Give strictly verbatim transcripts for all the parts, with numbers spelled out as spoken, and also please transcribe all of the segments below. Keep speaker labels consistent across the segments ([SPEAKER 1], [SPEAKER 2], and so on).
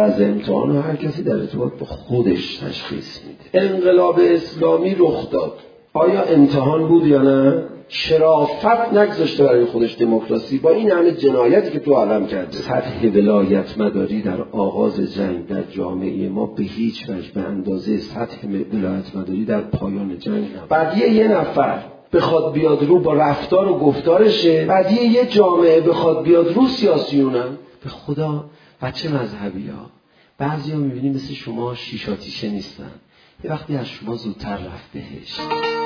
[SPEAKER 1] غرض امتحان رو هر کسی در ارتباط با خودش تشخیص میده. انقلاب اسلامی رخ داد، آیا امتحان بود یا نه؟ شرافت نگذاشته برای خودش دموکراسی با این همه جنایتی که تو عالم کرده. سطح ولایت مداری در آغاز جنگ در جامعه ما به هیچ وجه به اندازه سطح ولایت مداری در پایان جنگ نبود. بعدیه یه نفر بخواد بیاد رو با رفتار و گفتارشه، بعدیه یه جامعه بخواد بیاد رو سیاسیونن. به خدا بچه مذهبی ها بعضی ها میبینی مثل شما شیشاتیشه نیستن، یه وقتی از شما زودتر رفت بهش.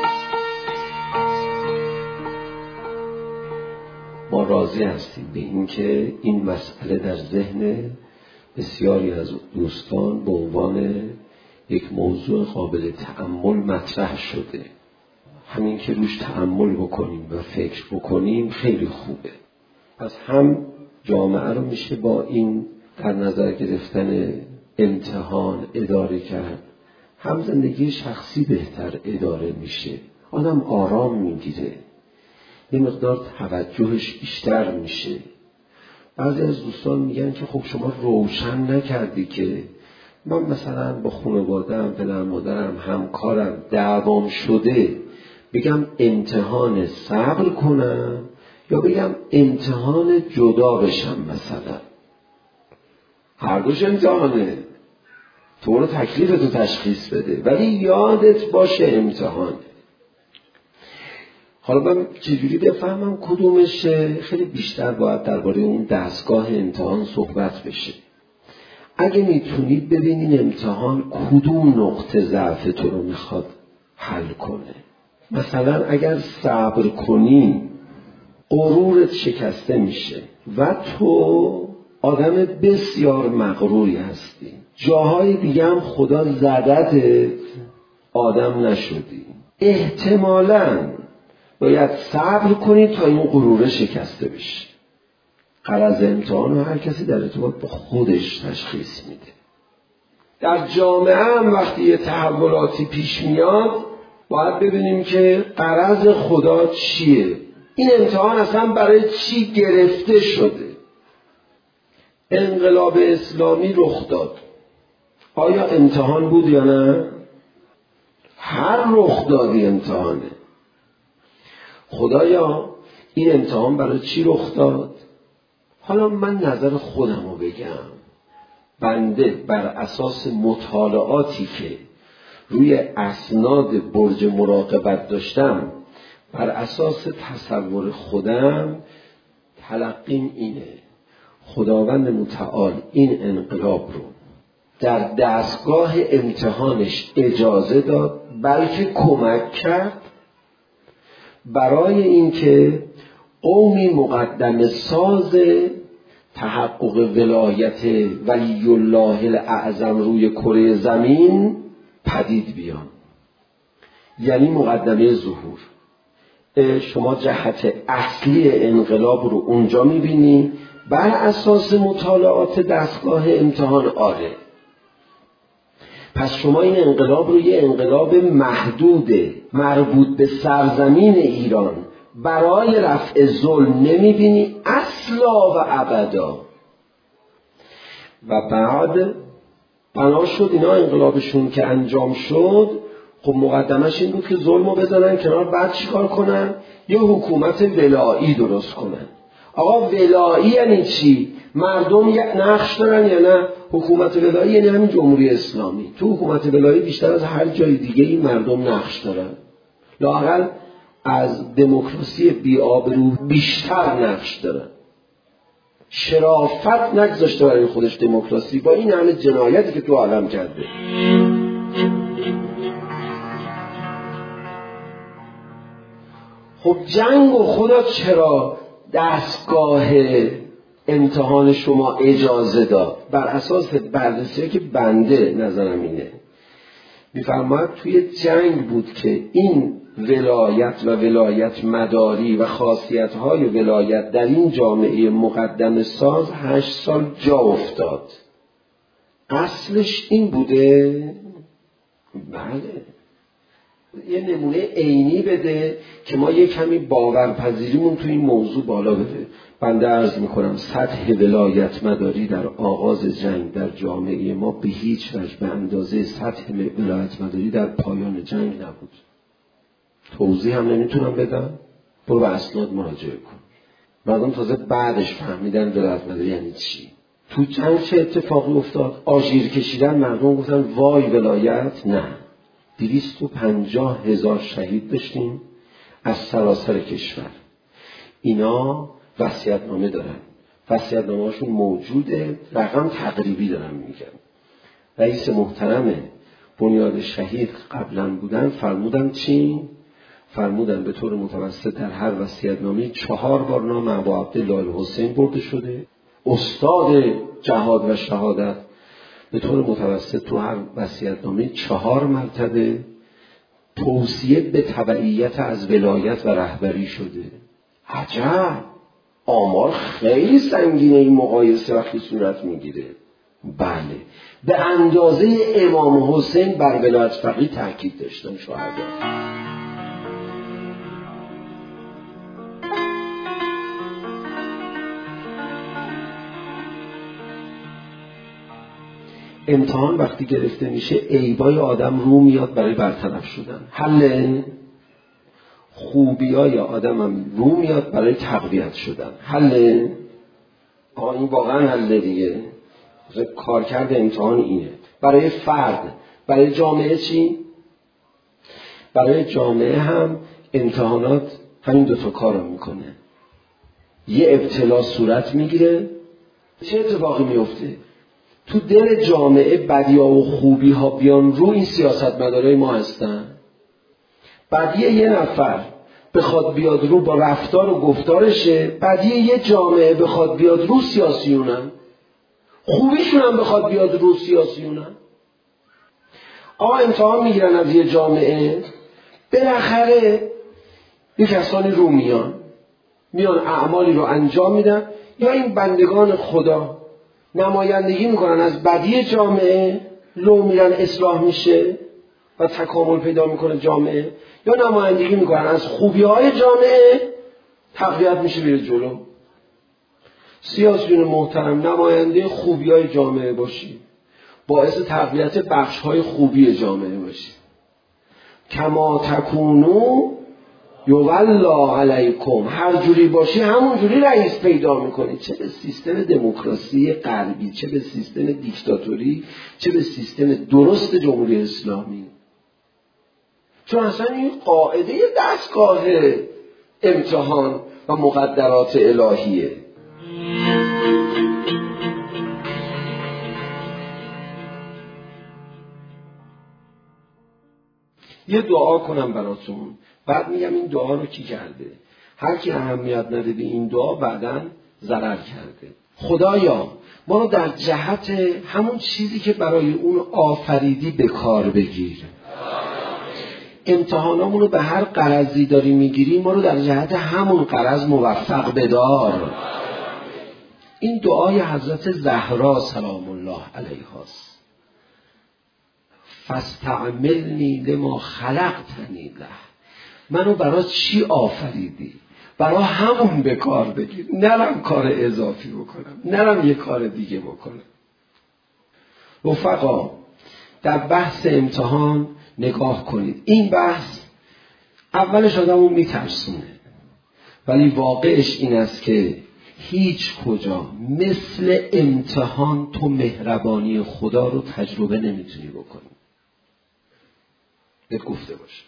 [SPEAKER 1] ما راضی هستیم به این که این مسئله در ذهن بسیاری از دوستان به عنوان یک موضوع قابل تأمل مطرح شده. همین که روش تأمل بکنیم و فکر بکنیم خیلی خوبه. پس هم جامعه رو میشه با این در نظر گرفتن امتحان اداره کرد، هم زندگی شخصی بهتر اداره میشه. آدم آرام میگیره، یه مقدار توجهش بیشتر میشه. بعضی از دوستان میگن که خب شما روشن نکردی که من مثلا با خانواده‌ام، پدر مادرم، همکارم دعوام شده، بگم امتحان صبر کنم یا بگم امتحان جدا بشم. مثلا هر دوش امتحانه، تو رو تکلیفتو تشخیص بده، ولی یادت باشه امتحانه. حالا من چجوری بفهمم کدومشه؟ خیلی بیشتر باید درباره اون دستگاه امتحان صحبت بشه. اگه میتونید ببینین امتحان کدوم نقطه ضعف تو رو میخواد حل کنه. مثلا اگر صبر کنی غرورت شکسته میشه و تو آدم بسیار مغروری هستی، جاهای دیگه هم خدا زدتت آدم نشدی. احتمالاً باید صبر کنی تا این غروره شکسته بشه. غرض امتحان رو هر کسی در ارتباط با خودش تشخیص میده. در جامعه هم وقتی یه تحولاتی پیش میاد باید ببینیم که غرض خدا چیه، این امتحان اصلا برای چی گرفته شده. انقلاب اسلامی رخ داد، آیا امتحان بود یا نه؟ هر رخ دادی امتحانه. خدایا این امتحان برای چی رخ داد؟ حالا من نظر خودم رو بگم. بنده بر اساس مطالعاتی که روی اسناد برج مراقبت داشتم، بر اساس تصور خودم تلقیم اینه: خداوند متعال این انقلاب رو در دستگاه امتحانش اجازه داد، بلکه کمک کرد برای اینکه قومی مقدم ساز تحقق ولایت ولی الله الاعظم روی کره زمین پدید بیان. یعنی مقدمه ظهور. شما جهت اصلی انقلاب رو اونجا میبینی. بر اساس مطالعات دستگاه امتحان آره. پس شما این انقلاب رو یه انقلاب محدوده مربوط به سرزمین ایران برای رفع ظلم نمیبینی اصلا و ابدا. و بعد بنا شد اینا انقلابشون که انجام شد، خب مقدمش این بود که ظلم رو بزنن کنار، بعد چیکار کنن؟ یه حکومت ولایی درست کنن. آقا ولایی یعنی چی؟ مردم یک نقش دارن یا نه؟ حکومت ولایی یعنی همین جمهوری اسلامی. تو حکومت ولایی بیشتر از هر جای دیگه این مردم نقش دارن، لااقل از دموکراسی بی‌آبرو بیشتر نقش دارن. شرافت نگذاشته برای خودش دموکراسی با این همه جنایتی که تو عالم کرده. خب جنگ و خدا چرا دستگاه امتحان شما اجازه داد؟ بر اساس بررسی که بنده نظرم اینه، میفرماید توی جنگ بود که این ولایت و ولایت مداری و خاصیت‌های ولایت در این جامعه مقدم ساز هشت سال جا افتاد. اصلش این بوده؟ بله. یه نمونه عینی بده که ما یه کمی باورپذیریمون تو این موضوع بالا بده. بنده عرض میکنم سطح ولایت مداری در آغاز جنگ در جامعه ما به هیچ وجه به اندازه سطح ولایت مداری در پایان جنگ نبود. توضیح هم نمیتونم بدم، برو به اسناد مراجعه کن. مردم تازه بعدش فهمیدن ولایت مداری یعنی چی. تو جنگ چه اتفاقی افتاد؟ آژیر کشیدن، مردم گفتن وای ولایت. نه، دویست و پنجاه هزار شهید داشتیم از سراسر کشور. اینا وصیت‌نامه دارن، وصیت‌نامه‌هاشون موجوده، رقم تقریبی دارن میگن. رئیس محترم بنیاد شهید قبلا بودن فرمودن چی؟ فرمودن به طور متوسط در هر وصیت‌نامه چهار بار نام ابا عبدالله الحسین برده شده. استاد جهاد و شهادت به طور متوسط تو هر وصیت‌نامه چهار مرتبه توصیه به تبعیت از ولایت و رهبری شده. عجب، آمار خیلی سنگینه این مقایسه وقتی صورت میگیره. بله، به اندازه امام حسین بر ولایت فقیه تاکید داشتن شهدا. امتحان وقتی گرفته میشه عیبای آدم رو میاد برای برطرف شدن. حل خوبیای آدم هم رو میاد برای تقویت شدن. حل آقا این واقعا حل دیگه. کارکرد امتحان اینه. برای فرد، برای جامعه چی؟ برای جامعه هم امتحانات همین دوتا کار رو میکنه. یه ابتلا صورت میگیره، چه اتفاقی میفته؟ تو دل جامعه بدی‌ها و خوبی‌ها بیان رو، این سیاستمدارای ما هستن. بدیه یه نفر بخواد بیاد رو با رفتار و گفتارشه، بدیه یه جامعه بخواد بیاد رو سیاسیونن، خوبیشون هم بخواد بیاد رو سیاسیونن. آقا امتحان میگیرن از یه جامعه، بالاخره یه کسانی رو میان میان اعمالی رو انجام میدن، یا این بندگان خدا نمایندگی میکنن از بدی جامعه، لو میرن اصلاح میشه و تکامل پیدا میکنه جامعه، یا نمایندگی میکنن از خوبی های جامعه، تقویت میشه بیره جلو. سیاسیون محترم، نماینده خوبی های جامعه باشی، باعث تقویت بخش های خوبی جامعه باشی. کما تکونو یوالله علیکم، هر جوری باشی همون جوری رئیس پیدا میکنی. چه به سیستم دموکراسی غربی، چه به سیستم دیکتاتوری، چه به سیستم درست جمهوری اسلامی. چون اصلا این قاعده دستگاه امتحان و مقدرات الهیه. یه دعا کنم براتون، بعد میگم این دعا رو کی کرده. هر کی اهمیت نده به این دعا بعداً ضرر کرده. خدایا ما رو در جهت همون چیزی که برای اون آفریدی به کار بگیر. امتحانامون رو به هر غرضی داری میگیری، ما رو در جهت همون غرض موفق بدار. این دعای حضرت زهرا سلام الله علیها است. فاستعملنی لما خلقتنی له، منو برای چی آفریدی؟ برای همون به کار بگیر، نرم کار اضافی بکنم، نرم یه کار دیگه بکنم. رفقا در بحث امتحان نگاه کنید. این بحث اولش آدمو میترسونه، ولی واقعش این است که هیچ کجا مثل امتحان تو مهربانی خدا رو تجربه نمیتونی بکنی. بهت گفته باشه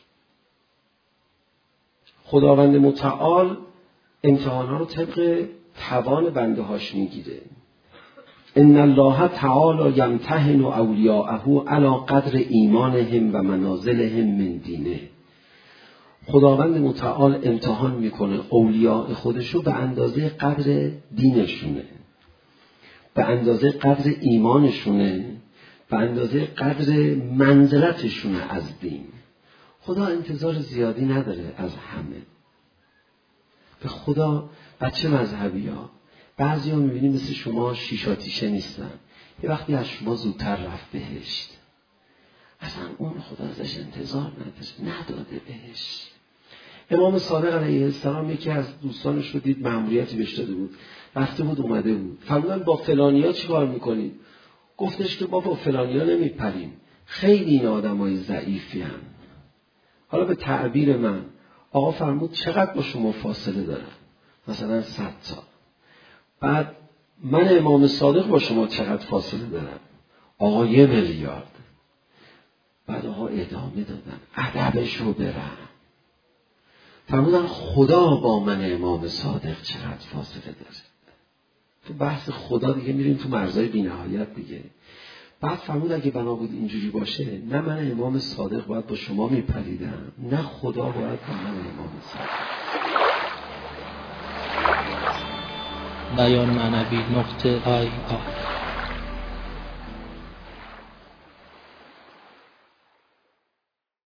[SPEAKER 1] خداوند متعال امتحانها رو طبق توان بنده هاش میگیره. ان الله تعالی یمتحن اولیاءه علی قدر ایمانهم و منازلهم من دینه. خداوند متعال امتحان میکنه اولیاء خودشو به اندازه قدر دینشونه، به اندازه قدر ایمانشونه، به اندازه قدر منزلتشونه از دین. خدا انتظار زیادی نداره از همه. به خدا بچه مذهبی ها بعضی ها میبینی مثل شما شیشاتیشه نیستن. یه وقتی از شما زودتر رفت بهشت، اصلا اون خدا ازش انتظار نداشت، نداده بهش. امام صادق علیه السلام یکی از دوستانش رو دید مأموریتی بهش داده بود، رفته بود اومده بود، فرمودن با فلانیا چی کار میکنید؟ گفتش که با با فلانیا نمیپریم، خیلی این آدمای ضعیفی هم. حالا به تعبیر من آقا فرمود چقدر با شما فاصله دارم؟ مثلا صد سال. بعد من امام صادق با شما چقدر فاصله دارم؟ آقا یه میلیارد. بعد آقا ادامه دادن ادبش رو برم، فرمودن خدا با من امام صادق چقدر فاصله داره. تو بحث خدا دیگه میریم تو مرزهای بی‌نهایت دیگه. بعد فرمود اگه بنا بود اینجوری باشه، نه من امام صادق باید با شما میپریدم، نه خدا باید با من امام صادق.
[SPEAKER 2] بیان معنوی نقطه آی آی